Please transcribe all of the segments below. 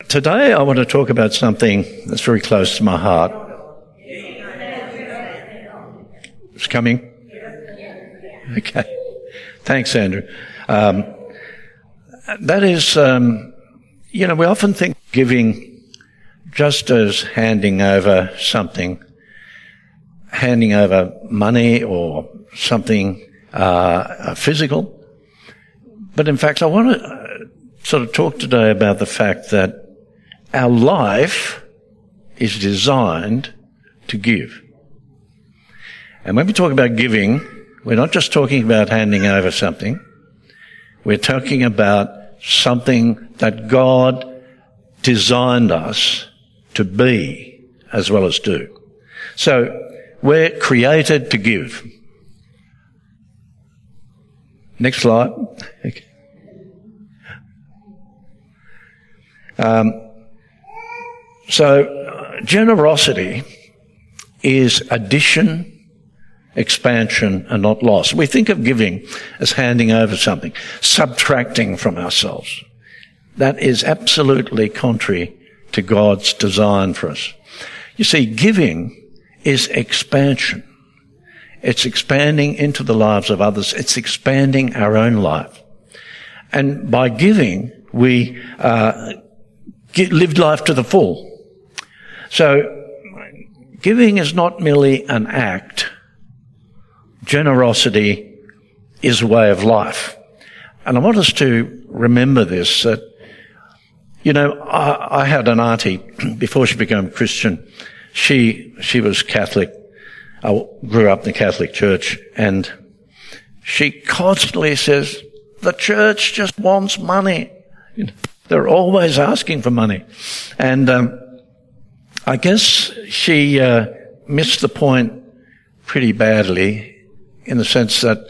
Today I want to talk about something that's very close to my heart. It's coming? Okay. Thanks, Andrew. That is, we often think giving just as handing over something, handing over money or something physical. But in fact, I want to sort of talk today about the fact that our life is designed to give. And when we talk about giving, we're not just talking about handing over something. We're talking about something that God designed us to be as well as do. So we're created to give. Next slide. Okay. So generosity is addition, expansion, and not loss. We think of giving as handing over something, subtracting from ourselves. That is absolutely contrary to God's design for us. You see, giving is expansion. It's expanding into the lives of others. It's expanding our own life. And by giving, we live life to the full. So giving is not merely an act. Generosity is a way of life. And I want us to remember this, that, I had an auntie before she became a Christian. She was Catholic. I grew up in the Catholic Church, and she constantly says, the church just wants money. They're always asking for money. And I guess she missed the point pretty badly, in the sense that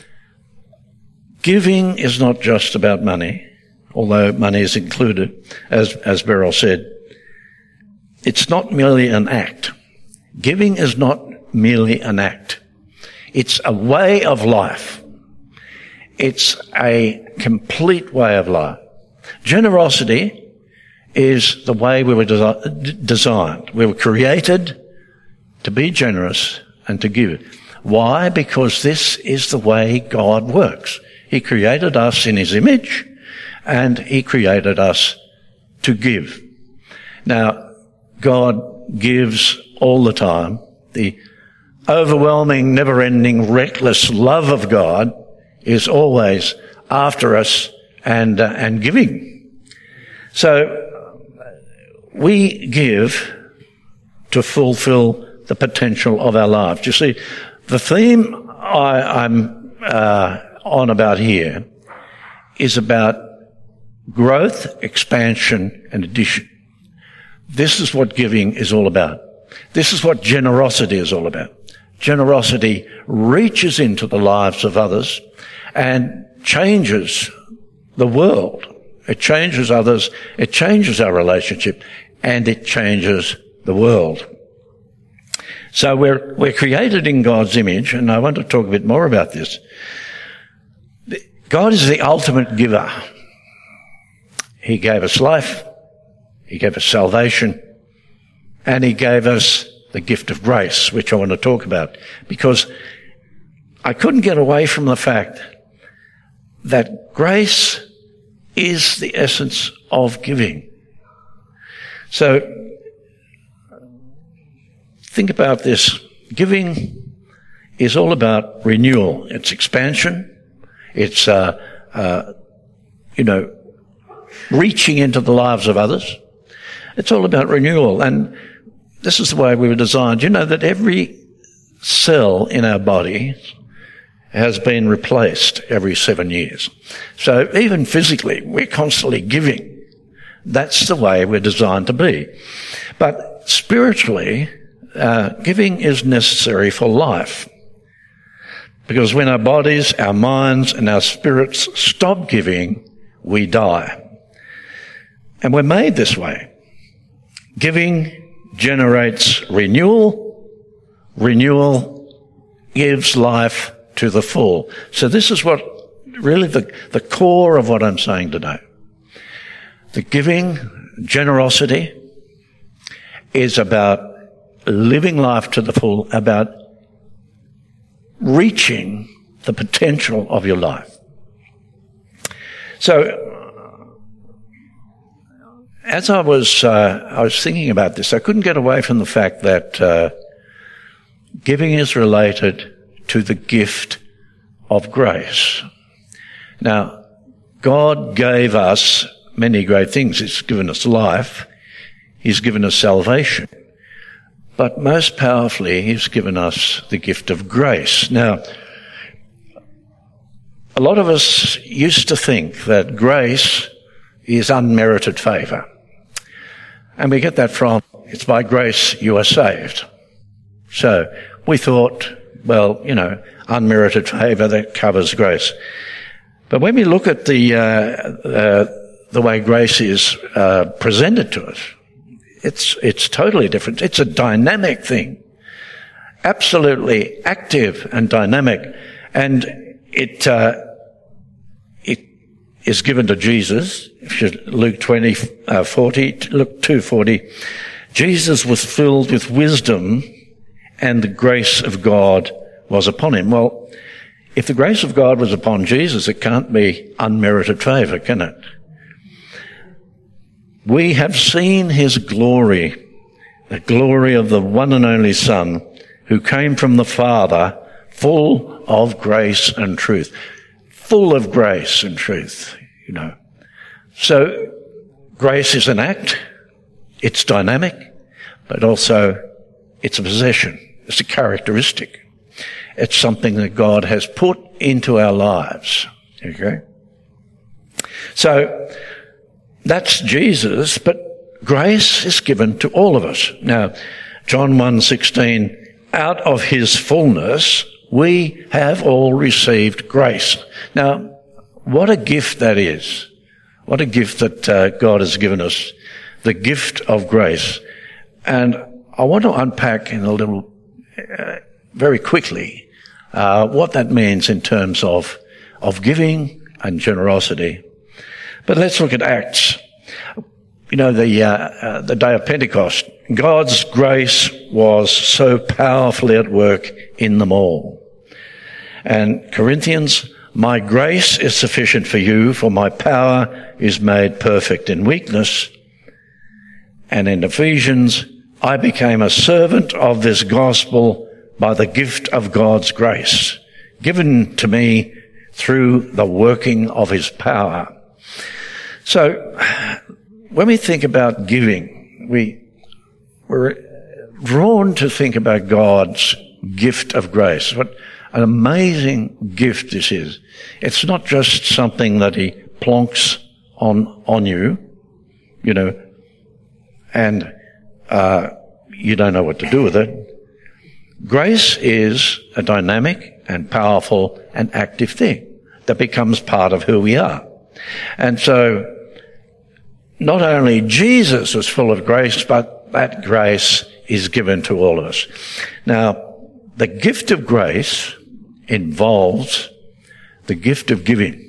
giving is not just about money, although money is included, as Beryl said. It's not merely an act. Giving is not merely an act. It's a way of life. It's a complete way of life. Generosity is the way we were designed. We were created to be generous and to give. Why? Because this is the way God works. He created us in His image, and He created us to give. Now, God gives all the time. The overwhelming, never-ending, reckless love of God is always after us and giving. So we give to fulfill the potential of our lives. You see, the theme I'm on about here is about growth, expansion, and addition. This is what giving is all about. This is what generosity is all about. Generosity reaches into the lives of others and changes the world. It changes others, it changes our relationship, and it changes the world. So we're created in God's image, and I want to talk a bit more about this. God is the ultimate giver. He gave us life, He gave us salvation, and He gave us the gift of grace, which I want to talk about, because I couldn't get away from the fact that grace is the essence of giving. So think about this. Giving is all about renewal. It's expansion. It's, reaching into the lives of others. It's all about renewal. And this is the way we were designed. You know that every cell in our body has been replaced every 7 years. So even physically, we're constantly giving. That's the way we're designed to be. But spiritually, giving is necessary for life. Because when our bodies, our minds, and our spirits stop giving, we die. And we're made this way. Giving generates renewal. Renewal gives life to the full. So this is what really the core of what I'm saying today. The giving Generosity is about living life to the full, about reaching the potential of your life. So, as I was thinking about this, I couldn't get away from the fact that giving is related to the gift of grace. Now, God gave us many great things. He's given us life. He's given us salvation. But most powerfully, He's given us the gift of grace. Now, a lot of us used to think that grace is unmerited favour. And we get that from, it's by grace you are saved. So we thought, well, unmerited favour, that covers grace. But when we look at the way grace is presented to us, it's totally different. It's a dynamic thing, absolutely active and dynamic, and it is given to Jesus. If you Luke 2:40, Jesus was filled with wisdom, and the grace of God was upon him. Well, if the grace of God was upon Jesus, it can't be unmerited favour, can it? We have seen His glory, the glory of the one and only Son, who came from the Father, full of grace and truth. Full of grace and truth, So, grace is an act, it's dynamic, but also it's a possession, it's a characteristic. It's something that God has put into our lives, okay? So, that's Jesus, but grace is given to all of us. Now, John 1:16, out of His fullness, we have all received grace. Now, what a gift that is. What a gift that God has given us, the gift of grace. And I want to unpack in a little, very quickly, what that means in terms of giving and generosity. But let's look at Acts. The day of Pentecost, God's grace was so powerfully at work in them all. And Corinthians, my grace is sufficient for you, for my power is made perfect in weakness. And in Ephesians, I became a servant of this gospel by the gift of God's grace, given to me through the working of His power. So, when we think about giving, we're drawn to think about God's gift of grace. What an amazing gift this is. It's not just something that He plonks on you, and you don't know what to do with it. Grace is a dynamic and powerful and active thing that becomes part of who we are. And so, not only Jesus was full of grace, but that grace is given to all of us. Now, the gift of grace involves the gift of giving.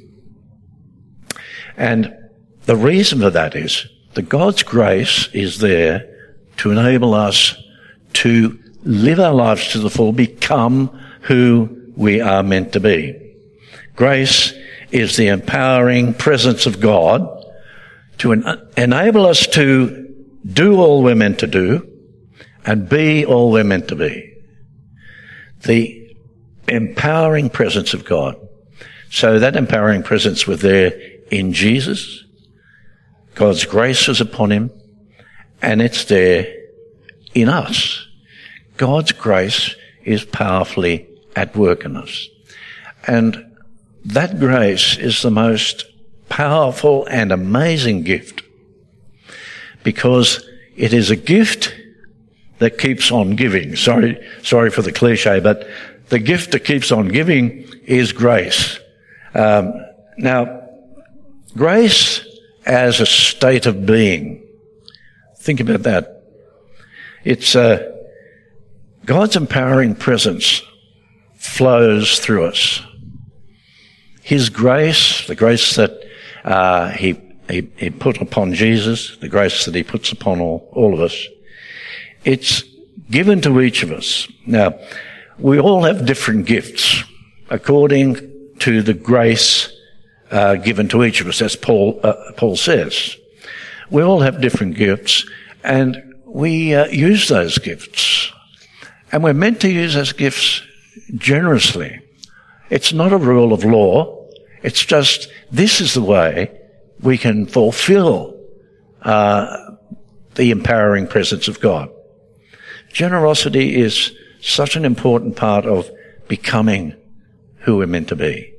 And the reason for that is that God's grace is there to enable us to live our lives to the full, become who we are meant to be. Grace is the empowering presence of God to enable us to do all we're meant to do and be all we're meant to be. The empowering presence of God. So that empowering presence was there in Jesus. God's grace was upon Him, and it's there in us. God's grace is powerfully at work in us. And that grace is the most powerful and amazing gift, because it is a gift that keeps on giving. Sorry for the cliche, but the gift that keeps on giving is grace. Now, grace as a state of being. Think about that. It's God's empowering presence flows through us. His grace, the grace that He he put upon Jesus, the grace that he puts upon all of us, it's given to each of us. Now, we all have different gifts according to the grace given to each of us, as Paul says. We all have different gifts, and we use those gifts. And we're meant to use those gifts generously. It's not a rule of law. It's just, this is the way we can fulfill the empowering presence of God. Generosity is such an important part of becoming who we're meant to be.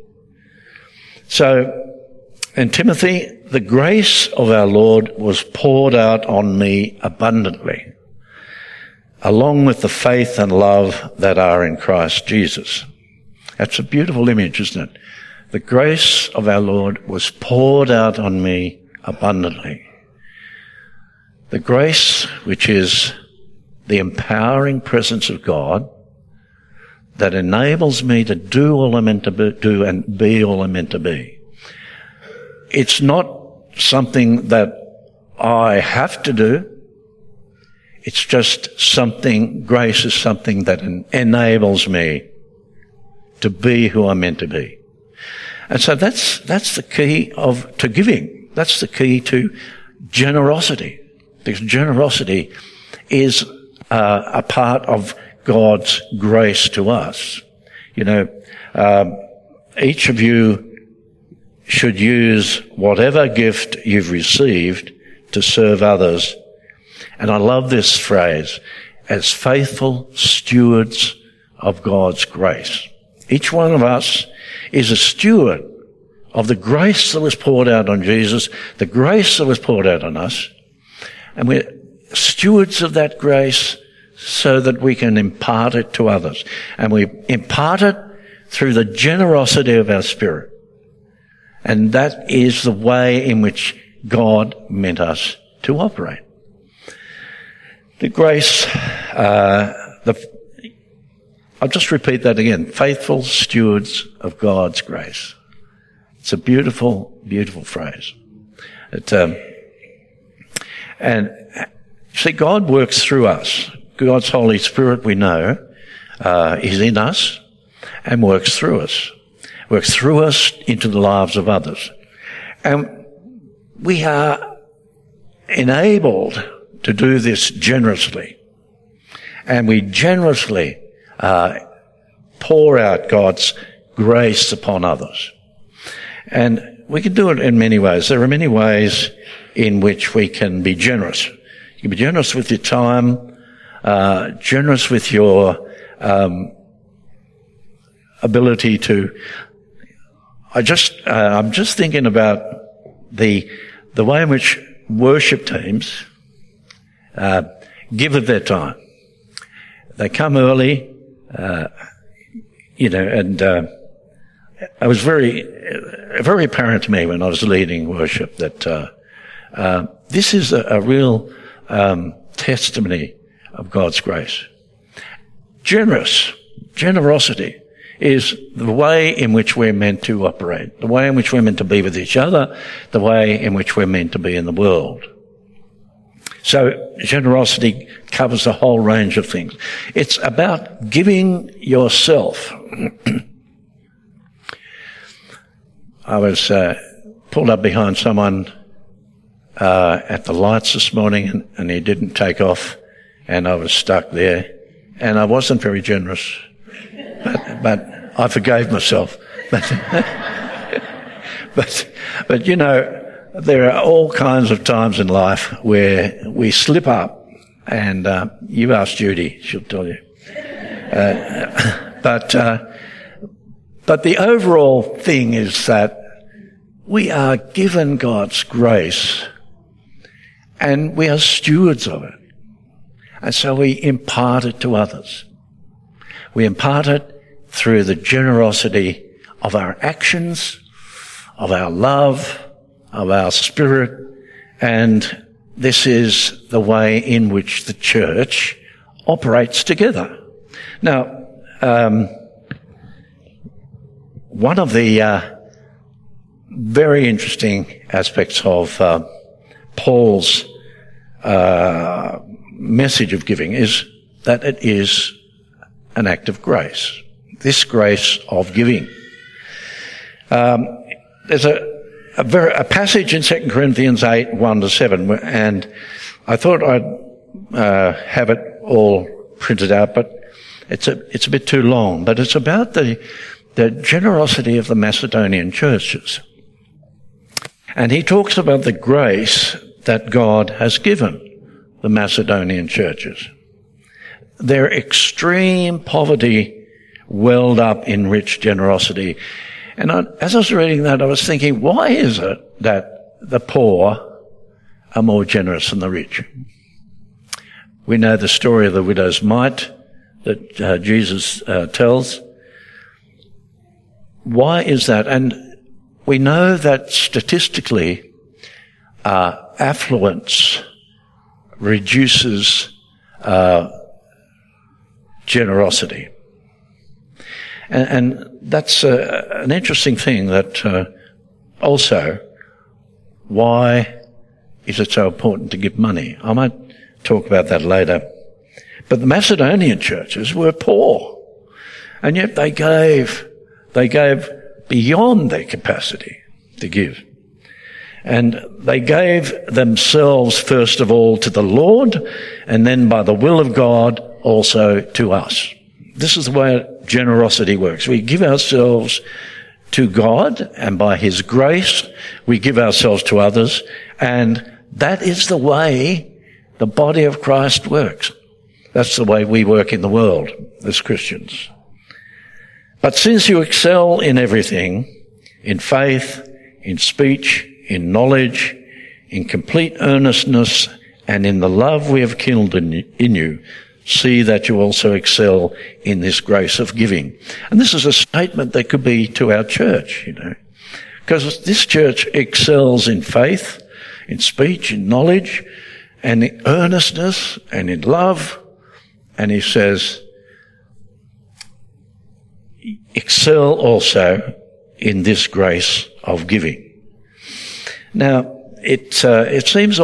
So, in Timothy, the grace of our Lord was poured out on me abundantly, along with the faith and love that are in Christ Jesus. That's a beautiful image, isn't it? The grace of our Lord was poured out on me abundantly. The grace, which is the empowering presence of God, that enables me to do all I'm meant to do and be all I'm meant to be. It's not something that I have to do. It's just something, grace is something that enables me to be who I'm meant to be. And so that's the key to giving. That's the key to generosity. Because generosity is a part of God's grace to us. You know, each of you should use whatever gift you've received to serve others. And I love this phrase, as faithful stewards of God's grace. Each one of us is a steward of the grace that was poured out on Jesus, the grace that was poured out on us. And we're stewards of that grace so that we can impart it to others. And we impart it through the generosity of our spirit. And that is the way in which God meant us to operate. The grace, I'll just repeat that again. Faithful stewards of God's grace. It's a beautiful, beautiful phrase. And see, God works through us. God's Holy Spirit, we know, is in us and works through us. Works through us into the lives of others. And we are enabled to do this generously. And we generously pour out God's grace upon others. And we can do it in many ways. There are many ways in which we can be generous. You can be generous with your time, generous with your ability to. I'm just thinking about the way in which worship teams give of their time. They come early, and it was very apparent to me when I was leading worship that this is a real testimony of God's grace. Generosity is the way in which we're meant to operate, the way in which we're meant to be with each other, the way in which we're meant to be in the world. So generosity covers a whole range of things. It's about giving yourself. I was pulled up behind someone at the lights this morning, and he didn't take off, and I was stuck there, and I wasn't very generous, but I forgave myself. But you know, there are all kinds of times in life where we slip up, and you ask Judy, she'll tell you. But the overall thing is that we are given God's grace, and we are stewards of it. And so we impart it to others. We impart it through the generosity of our actions, of our love, of our spirit, and this is the way in which the church operates together. Now, one of the very interesting aspects of Paul's message of giving is that it is an act of grace. This grace of giving. There's a passage in 2 Corinthians 8, 1-7, and I thought I'd have it all printed out, but it's a bit too long. But it's about the generosity of the Macedonian churches. And he talks about the grace that God has given the Macedonian churches. Their extreme poverty welled up in rich generosity. And as I was reading that, I was thinking, why is it that the poor are more generous than the rich? We know the story of the widow's mite that Jesus tells. Why is that? And we know that statistically, affluence reduces generosity. And that's an interesting thing that also, why is it so important to give money? I might talk about that later. But the Macedonian churches were poor, and yet they gave beyond their capacity to give. And they gave themselves first of all to the Lord, and then by the will of God also to us. This is the way generosity works. We give ourselves to God, and by His grace, we give ourselves to others, and that is the way the body of Christ works. That's the way we work in the world as Christians. But since you excel in everything, in faith, in speech, in knowledge, in complete earnestness, and in the love we have kindled in you, see that you also excel in this grace of giving. And this is a statement that could be to our church, because this church excels in faith, in speech, in knowledge, and in earnestness, and in love. And he says, excel also in this grace of giving. Now, it seems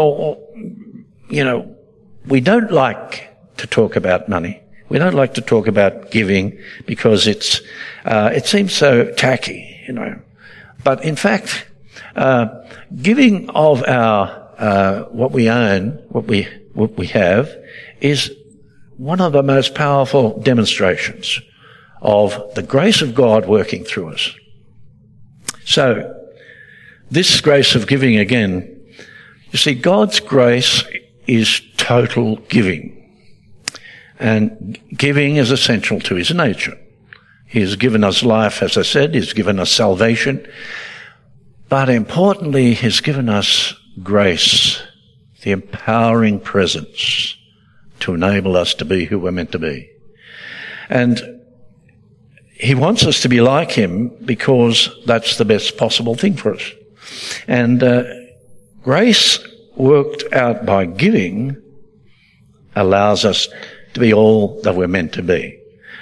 we don't like to talk about money. We don't like to talk about giving because it seems so tacky, But in fact, giving of our what we own, what we have, is one of the most powerful demonstrations of the grace of God working through us. So, this grace of giving again, you see, God's grace is total giving. And giving is essential to His nature. He has given us life, as I said, He's given us salvation. But importantly, He's given us grace, the empowering presence to enable us to be who we're meant to be. And He wants us to be like Him because that's the best possible thing for us. And grace worked out by giving allows us to be all that we're meant to be.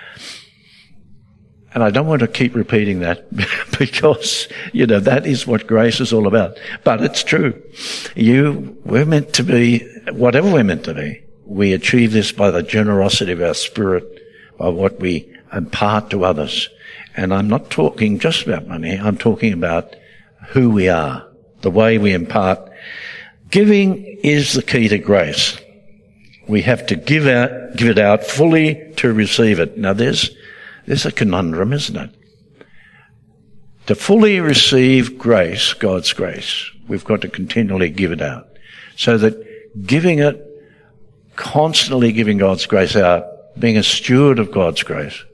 And I don't want to keep repeating that because, that is what grace is all about. But it's true. We're meant to be whatever we're meant to be. We achieve this by the generosity of our spirit, by what we impart to others. And I'm not talking just about money. I'm talking about who we are, the way we impart. Giving is the key to grace. We have to give it out fully to receive it. Now there's a conundrum, isn't it? To fully receive grace, God's grace, we've got to continually give it out. So that giving it, constantly giving God's grace out, being a steward of God's grace,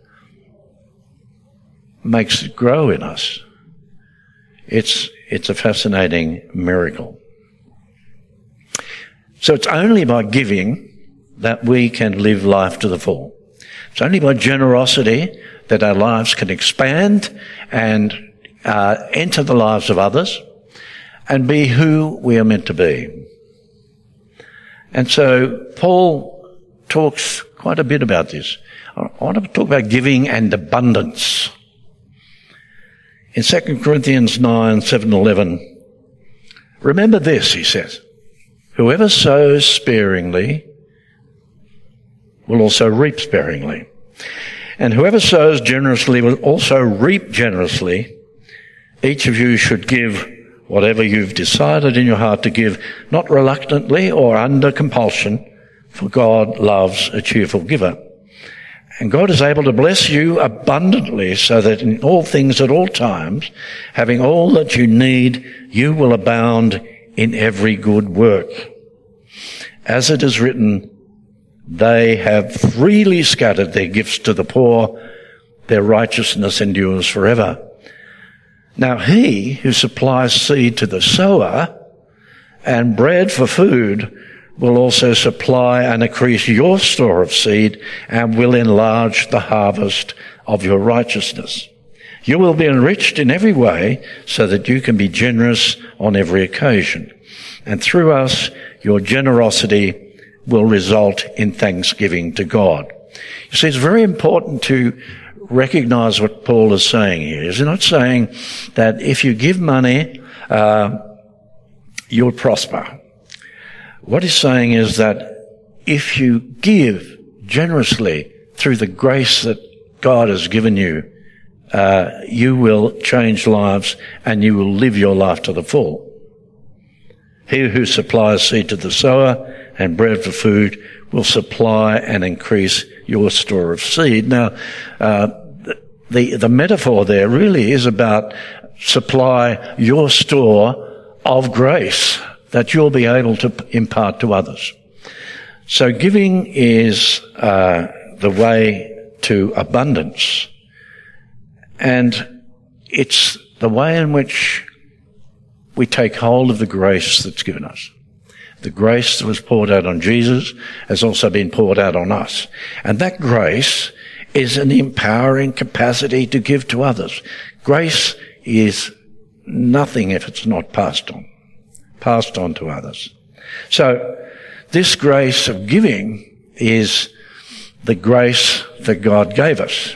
makes it grow in us. It's a fascinating miracle. So it's only by giving that we can live life to the full. It's only by generosity that our lives can expand and enter the lives of others and be who we are meant to be. And so Paul talks quite a bit about this. I want to talk about giving and abundance. In 2 Corinthians 9, 7, 11, remember this, he says, whoever sows sparingly will also reap sparingly. And whoever sows generously will also reap generously. Each of you should give whatever you've decided in your heart to give, not reluctantly or under compulsion, for God loves a cheerful giver. And God is able to bless you abundantly so that in all things at all times, having all that you need, you will abound in every good work. As it is written, they have freely scattered their gifts to the poor, their righteousness endures forever. Now he who supplies seed to the sower and bread for food will also supply and increase your store of seed and will enlarge the harvest of your righteousness. You will be enriched in every way so that you can be generous on every occasion. And through us, your generosity will result in thanksgiving to God. You see, it's very important to recognize what Paul is saying here. He's not saying that if you give money, you'll prosper. What he's saying is that if you give generously through the grace that God has given you, you will change lives and you will live your life to the full. He who supplies seed to the sower and bread for food will supply and increase your store of seed. Now, the metaphor there really is about supply your store of grace that you'll be able to impart to others. So giving is the way to abundance, and it's the way in which we take hold of the grace that's given us. The grace that was poured out on Jesus has also been poured out on us. And that grace is an empowering capacity to give to others. Grace is nothing if it's not passed on to others. So this grace of giving is the grace that God gave us.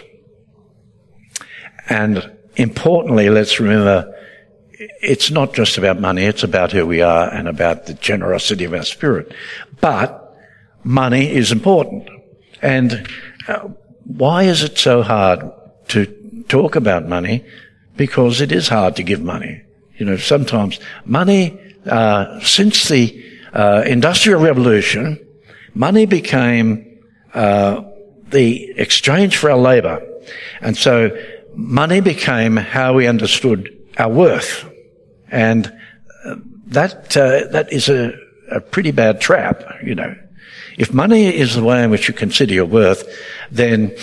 And importantly, let's remember, it's not just about money, it's about who we are and about the generosity of our spirit. But money is important. And why is it so hard to talk about money? Because it is hard to give money. You know, sometimes money, since the Industrial Revolution, money became the exchange for our labour. And so money became how we understood our worth. And that is a pretty bad trap, you know. If money is the way in which you consider your worth, then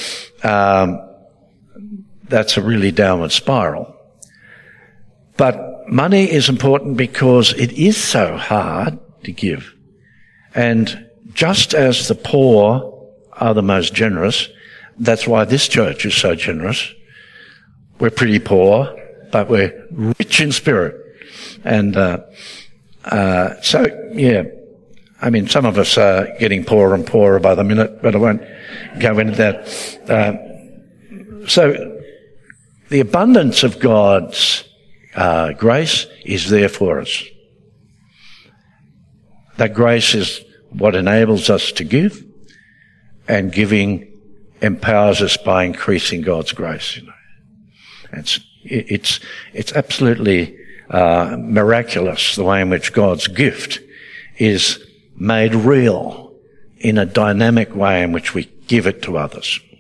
that's a really downward spiral. But money is important because it is so hard to give. And just as the poor are the most generous, that's why this church is so generous. We're pretty poor, but we're rich in spirit. And so, yeah, I mean, some of us are getting poorer and poorer by the minute, but I won't go into that. So the abundance of God's grace is there for us. That grace is what enables us to give, and giving empowers us by increasing God's grace. You know, it's absolutely miraculous the way in which God's gift is made real in a dynamic way in which we give it to others.